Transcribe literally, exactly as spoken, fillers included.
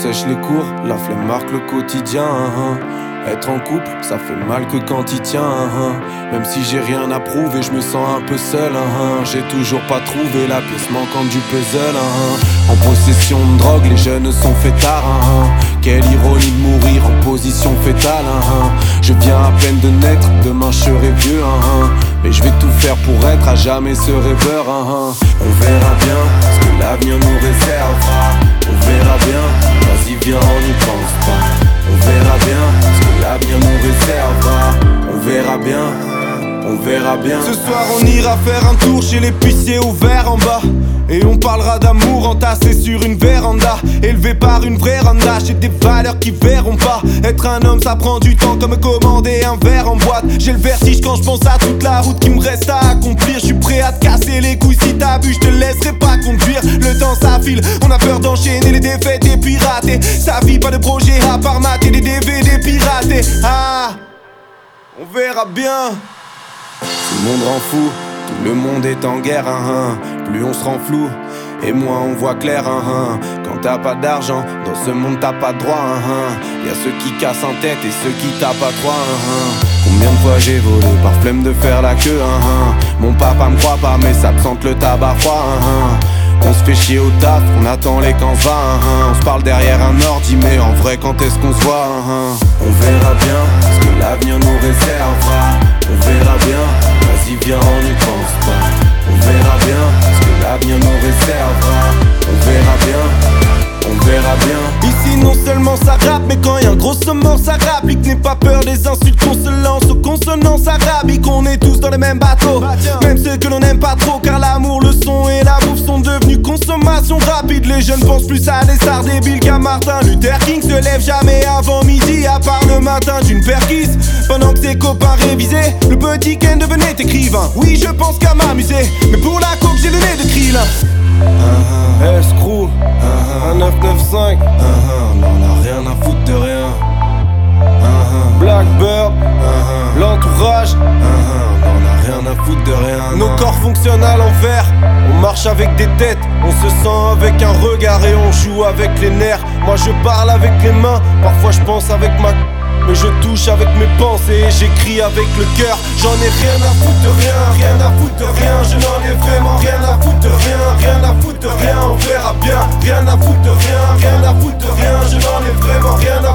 sèche les cours, la flemme marque le quotidien. hein. Être en couple, ça fait mal que quand il tient. hein. Même si j'ai rien à prouver, je me sens un peu seul. hein. J'ai toujours pas trouvé la pièce manquante du puzzle. hein. En possession de drogue, les jeunes sont fêtards. hein. Quelle ironie de mourir en position fétale. hein. Je viens à peine de naître, demain je serai vieux. hein. Mais je vais tout faire pour être à jamais ce rêveur. hein. On verra bien ce que l'avenir nous réservera. On verra bien, vas-y viens on n'y pense pas. On verra bien ce que l'avenir nous réservera. On verra bien, on verra bien. Ce soir on ira faire un tour chez l'épicier ouvert en bas. Et on parlera d'amour entassé sur une véranda. Élevé par une vraie randa. J'ai des valeurs qui verront pas. Être un homme ça prend du temps comme commander un verre en boîte. J'ai le vertige quand je pense à toute la route qui me reste à accomplir. Je suis prêt à te casser les couilles si t'as bu, je te laisserai pas conduire. Le temps s'affile, on a peur d'enchaîner les défaites et pirater. Sa vie pas de projet à part mater des D V D piratés. Ah, on verra bien. Tout le monde rend fou, tout le monde est en guerre. hein, hein. Plus on se rend flou, et moins on voit clair. hein, hein. Quand t'as pas d'argent, dans ce monde t'as pas de droit. hein, hein. Y'a ceux qui cassent en tête et ceux qui tapent à trois. hein, hein. Combien de fois j'ai volé par flemme de faire la queue. hein, hein. Mon papa me croit pas mais ça me sente le tabac froid. hein, hein. On se fait chier au taf, on attend les camps va. hein, hein. On se parle derrière un ordi mais en vrai quand est-ce qu'on se voit. hein, hein. On verra bien ce que l'avenir nous réservera. On verra bien, vas-y viens on n'y pense pas. On verra bien ce que l'avenir nous réservera. On verra bien, on verra bien. Ici non seulement ça rappe, mais quand y'a un gros mort ça rapplique. N'aie pas peur des insultes qu'on se lance aux consonances arabiques. On est tous dans le même bateau, même ceux que l'on aime pas trop. Car l'amour, le son et la bouffe sont devenus consommation rapide. Les jeunes pensent plus à des stars débiles qu'à Martin Luther King. Se lève jamais avant midi, à part le matin d'une perquise. Pendant que ses copains révisaient, le petit Ken devenait écrivain. Oui je pense qu'à m'amuser, mais pour la coke j'ai le nez de krill. uh-huh. Escrew, uh-huh. un neuf neuf cinq, uh-huh. On en a rien à foutre de rien. uh-huh. Blackbird, uh-huh. l'entourage. uh-huh. On en a rien à foutre de rien. Nos non. corps fonctionnent à l'envers. On marche avec des têtes, on se sent avec un regard et on joue avec les nerfs. Moi je parle avec les mains, parfois je pense avec ma... Mais je touche avec mes pensées et j'écris avec le cœur. J'en ai rien à foutre de rien, rien à foutre de rien. Je n'en ai vraiment rien à foutre de rien, rien à foutre de rien. On verra bien, rien à foutre de rien, rien à foutre de rien. Je n'en ai vraiment rien à